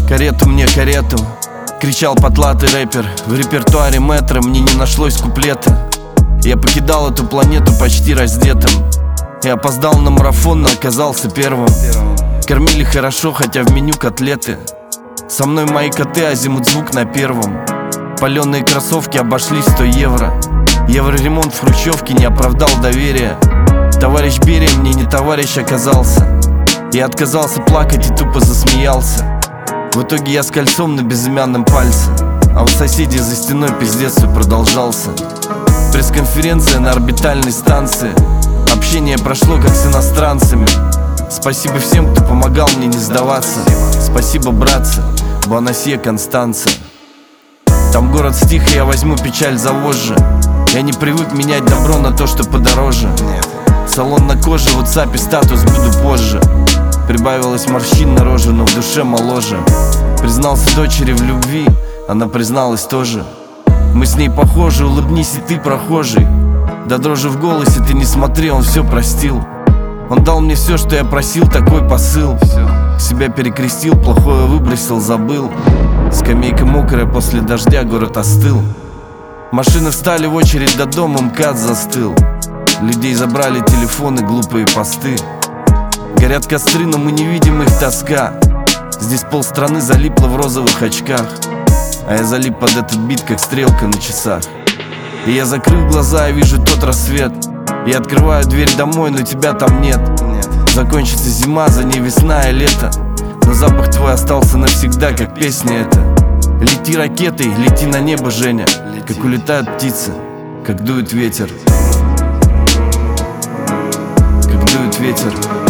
Карету мне, карету, кричал потлатый рэпер. В репертуаре метро мне не нашлось куплета. Я покидал эту планету почти раздетым. Я опоздал на марафон, но оказался первым. Кормили хорошо, хотя в меню котлеты. Со мной мои коты, азимут-звук на первом. Паленые кроссовки обошлись 100 евро. Евроремонт в хрущевке не оправдал доверия. Товарищ Берия мне не товарищ оказался. Я отказался плакать и тупо засмеялся. В итоге я с кольцом на безымянном пальце, а у соседей за стеной пиздец все продолжался. Пресс-конференция на орбитальной станции. Общение прошло как с иностранцами. Спасибо всем, кто помогал мне не сдаваться. Спасибо, братцы, Буанасье, Констанция. Там город стих, и я возьму печаль за вожжи. Я не привык менять добро на то, что подороже. Салон на коже, в WhatsApp статус буду позже. Прибавилось морщин на роже, но в душе моложе. Признался дочери в любви, она призналась тоже. Мы с ней похожи, улыбнись и ты прохожий. До дрожи в голосе ты не смотри, он все простил. Он дал мне все, что я просил, такой посыл. Себя перекрестил, плохое выбросил, забыл. Скамейка мокрая, после дождя город остыл. Машины встали в очередь до дома, МКАД застыл. Людей забрали телефоны, глупые посты. Горят костры, но мы не видим их, тоска. Здесь полстраны залипло в розовых очках, а я залип под этот бит, как стрелка на часах. И я закрыл глаза и вижу тот рассвет. Я открываю дверь домой, но тебя там нет. Закончится зима, за ней весна и лето. Но запах твой остался навсегда, как песня эта. Лети ракетой, лети на небо, Женя. Как улетают птицы, как дует ветер. Как дует ветер.